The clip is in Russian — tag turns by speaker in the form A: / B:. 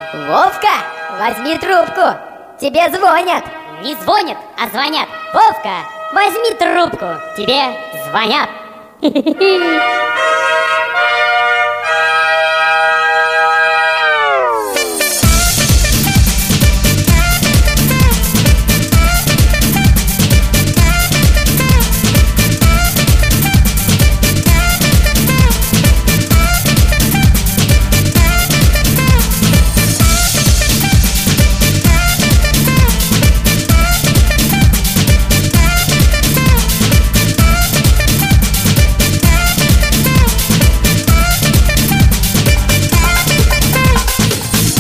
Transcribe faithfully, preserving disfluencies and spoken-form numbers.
A: Вовка, возьми трубку, тебе звонят.
B: Не звонят, а звонят. Вовка, возьми трубку, тебе звонят.